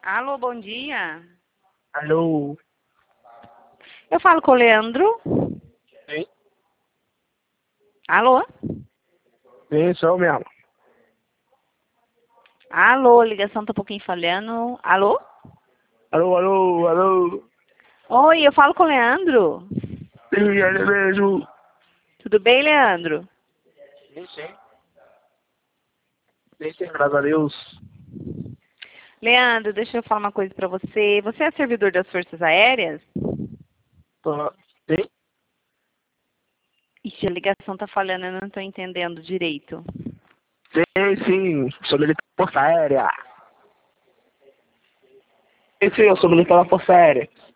Alô, bom dia. Alô? Eu falo com o Leandro. Sim? Alô? Sim, sou eu mesmo. Alô, a ligação tá um pouquinho falhando. Alô? Alô, alô, alô? Oi, eu falo com o Leandro. Sim, ele mesmo. Tudo bem, Leandro? Sim, sim. Sim, sim, graças a Deus. Leandro, deixa eu falar uma coisa pra você. Você é servidor das Forças Aéreas? Sim? Ixi, a ligação tá falhando, eu não tô entendendo direito. Sim, sim. Sou militar da Força Aérea. Sim, sim, eu sou militar da Força Aérea.